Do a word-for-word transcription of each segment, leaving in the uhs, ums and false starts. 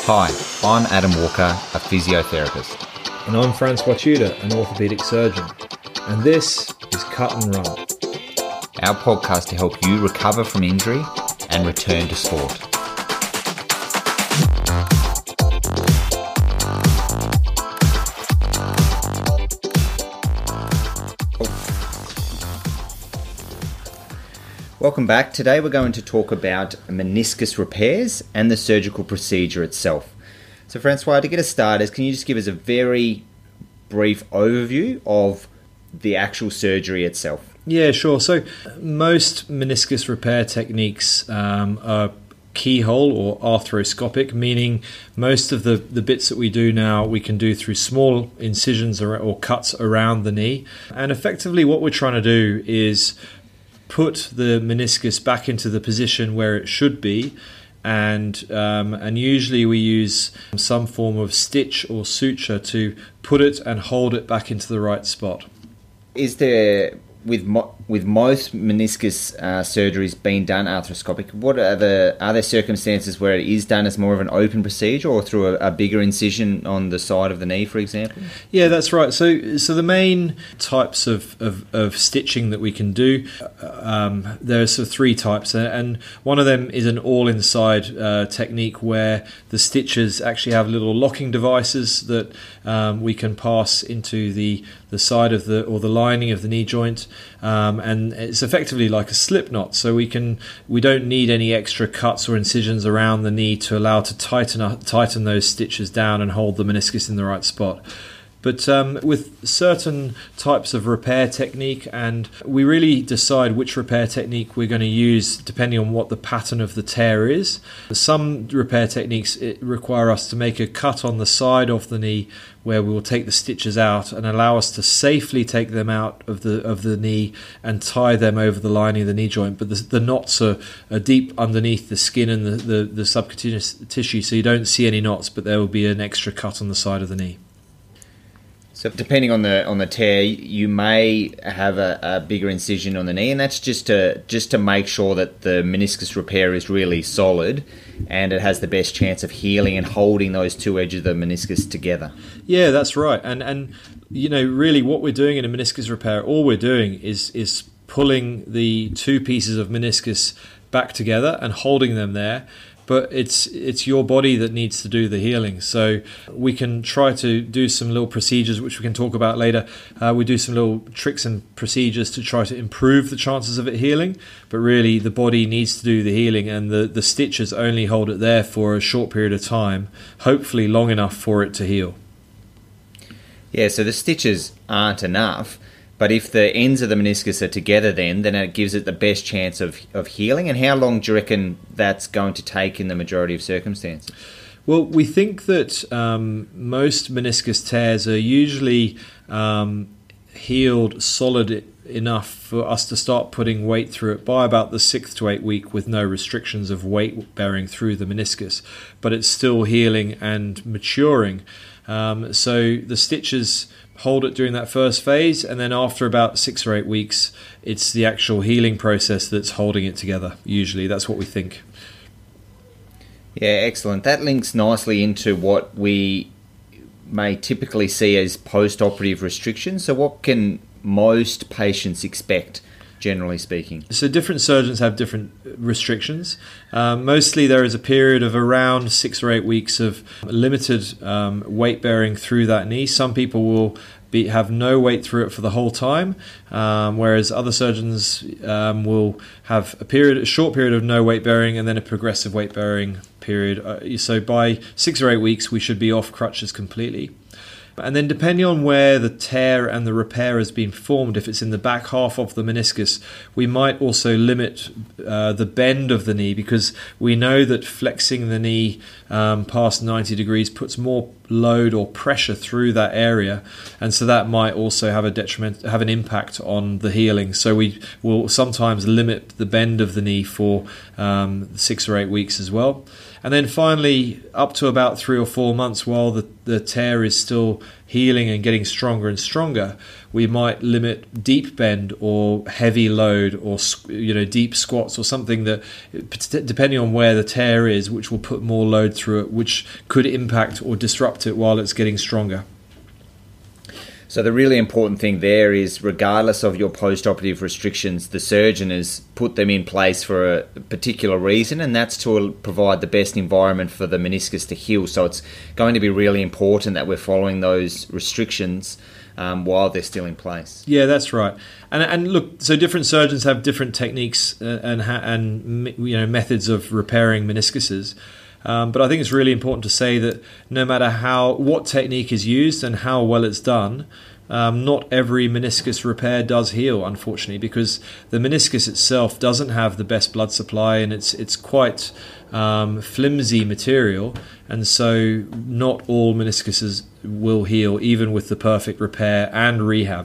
Hi, I'm Adam Walker, a physiotherapist. And I'm Francois Tudor, an orthopaedic surgeon. And this is Cut and Run, our podcast to help you recover from injury and return to sport. Welcome back. Today we're going to talk about meniscus repairs and the surgical procedure itself. So Francois, to get us started, can you just give us a very brief overview of the actual surgery itself? Yeah, sure. So most meniscus repair techniques um, are keyhole or arthroscopic, meaning most of the, the bits that we do now we can do through small incisions or, or cuts around the knee. And effectively what we're trying to do is put the meniscus back into the position where it should be, and um, and usually we use some form of stitch or suture to put it and hold it back into the right spot. Is there, with mo- with most meniscus uh, surgeries being done arthroscopic, what are the are there circumstances where it is done as more of an open procedure or through a, a bigger incision on the side of the knee, for example? Yeah, that's right. So so the main types of, of, of stitching that we can do, um, there's sort of three types, and one of them is an all-inside uh, technique where the stitches actually have little locking devices that um, we can pass into the, the side of the or the lining of the knee joint. Um, and it's effectively like a slip knot, so we can we don't need any extra cuts or incisions around the knee to allow to tighten up, tighten those stitches down and hold the meniscus in the right spot. But um, with certain types of repair technique, and we really decide which repair technique we're going to use depending on what the pattern of the tear is. Some repair techniques it require us to make a cut on the side of the knee where we will take the stitches out and allow us to safely take them out of the of the knee and tie them over the lining of the knee joint. But the, the knots are, are deep underneath the skin and the, the, the subcutaneous tissue, so you don't see any knots, but there will be an extra cut on the side of the knee. So depending on the on the tear, you may have a, a bigger incision on the knee, and that's just to just to make sure that the meniscus repair is really solid and it has the best chance of healing and holding those two edges of the meniscus together. Yeah, that's right. And and you know, really what we're doing in a meniscus repair, all we're doing is is pulling the two pieces of meniscus back together and holding them there. But it's it's your body that needs to do the healing. So we can try to do some little procedures, which we can talk about later. Uh, we do some little tricks and procedures to try to improve the chances of it healing. But really, the body needs to do the healing, and the, the stitches only hold it there for a short period of time, hopefully long enough for it to heal. Yeah, so the stitches aren't enough. But if the ends of the meniscus are together then, then it gives it the best chance of, of healing. And how long do you reckon that's going to take in the majority of circumstances? Well, we think that um, most meniscus tears are usually um, healed solid enough for us to start putting weight through it by about the sixth to eighth week with no restrictions of weight bearing through the meniscus. But it's still healing and maturing. Um, so the stitches hold it during that first phase, and then after about six or eight weeks, it's the actual healing process that's holding it together. Usually, that's what we think. Yeah, excellent. That links nicely into what we may typically see as post-operative restrictions. So what can most patients expect, generally speaking? So different surgeons have different restrictions. Um, mostly there is a period of around six or eight weeks of limited um, weight bearing through that knee. Some people will be, have no weight through it for the whole time, um, whereas other surgeons um, will have a period, a short period of no weight bearing and then a progressive weight bearing period. Uh, so by six or eight weeks, we should be off crutches completely. And then depending on where the tear and the repair has been formed, if it's in the back half of the meniscus, we might also limit uh, the bend of the knee, because we know that flexing the knee um, past ninety degrees puts more load or pressure through that area, and so that might also have a detriment, have an impact on the healing. So we will sometimes limit the bend of the knee for um, six or eight weeks as well. And then finally, up to about three or four months, while the, the tear is still healing and getting stronger and stronger, we might limit deep bend or heavy load or you know deep squats or something that, depending on where the tear is, which will put more load through it, which could impact or disrupt it while it's getting stronger. So the really important thing there is, regardless of your post-operative restrictions, the surgeon has put them in place for a particular reason, and that's to provide the best environment for the meniscus to heal. So it's going to be really important that we're following those restrictions um, while they're still in place. Yeah, that's right. And and look, so different surgeons have different techniques and and you know methods of repairing meniscuses. Um, but I think it's really important to say that no matter how what technique is used and how well it's done, um, not every meniscus repair does heal, unfortunately, because the meniscus itself doesn't have the best blood supply, and it's it's quite um, flimsy material, and so not all meniscuses will heal, even with the perfect repair and rehab.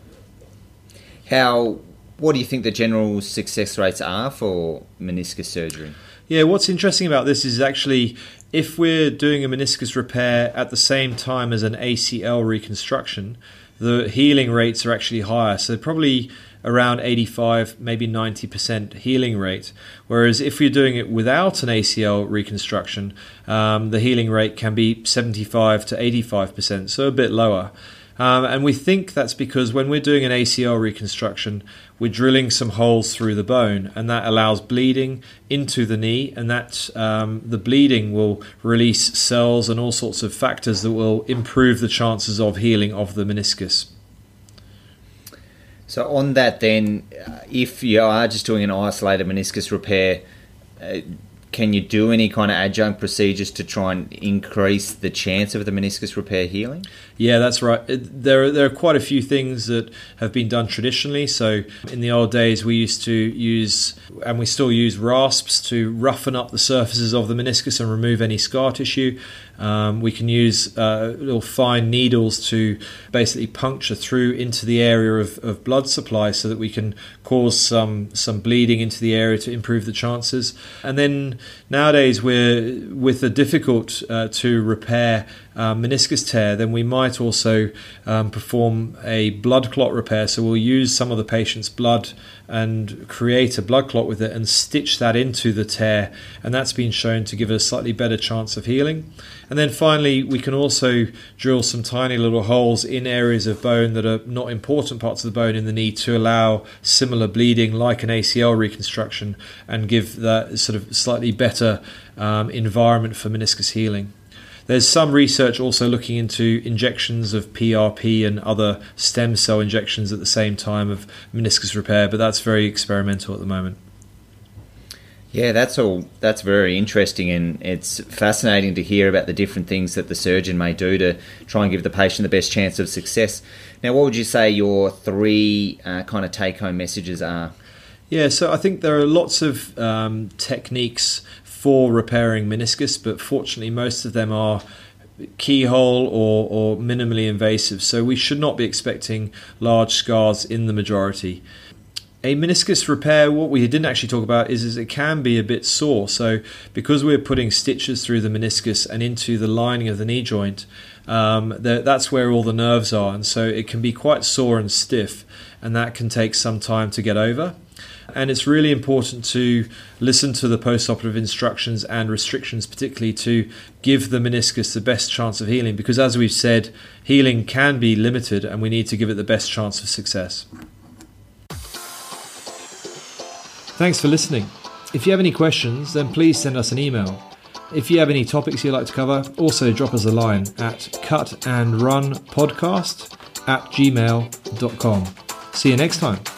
How? What do you think the general success rates are for meniscus surgery? Yeah, what's interesting about this is actually if we're doing a meniscus repair at the same time as an A C L reconstruction, the healing rates are actually higher. So probably around eighty-five, maybe ninety percent healing rate. Whereas if you're doing it without an A C L reconstruction, um, the healing rate can be seventy-five to eighty-five percent, so a bit lower. Um, and we think that's because when we're doing an A C L reconstruction, we're drilling some holes through the bone, and that allows bleeding into the knee, and that um, the bleeding will release cells and all sorts of factors that will improve the chances of healing of the meniscus. So on that then, if you are just doing an isolated meniscus repair, uh, can you do any kind of adjunct procedures to try and increase the chance of the meniscus repair healing? Yeah, that's right. There, there are quite a few things that have been done traditionally. So in the old days, we used to use, and we still use, rasps to roughen up the surfaces of the meniscus and remove any scar tissue. Um, we can use uh, little fine needles to basically puncture through into the area of, of blood supply so that we can cause some some bleeding into the area to improve the chances. And then nowadays, we're with the difficult uh, to repair uh, meniscus tear, then we might also um, perform a blood clot repair. So we'll use some of the patient's blood and create a blood clot with it and stitch that into the tear, and that's been shown to give a slightly better chance of healing. And then finally, we can also drill some tiny little holes in areas of bone that are not important parts of the bone in the knee to allow similar bleeding like an A C L reconstruction and give that sort of slightly better um, environment for meniscus healing. There's some research also looking into injections of P R P and other stem cell injections at the same time of meniscus repair, but that's very experimental at the moment. Yeah, that's all. That's very interesting, and it's fascinating to hear about the different things that the surgeon may do to try and give the patient the best chance of success. Now, what would you say your three uh, kind of take-home messages are? Yeah, so I think there are lots of um, techniques for repairing meniscus, but fortunately most of them are keyhole or, or minimally invasive, so we should not be expecting large scars in the majority. A meniscus repair, what we didn't actually talk about is, is it can be a bit sore. So because we're putting stitches through the meniscus and into the lining of the knee joint, um, the, that's where all the nerves are, and so it can be quite sore and stiff, and that can take some time to get over. And it's really important to listen to the post-operative instructions and restrictions, particularly to give the meniscus the best chance of healing, because as we've said, healing can be limited and we need to give it the best chance of success. Thanks for listening. If you have any questions, then please send us an email. If you have any topics you'd like to cover, also drop us a line at cutandrunpodcast at gmail dot com. See you next time.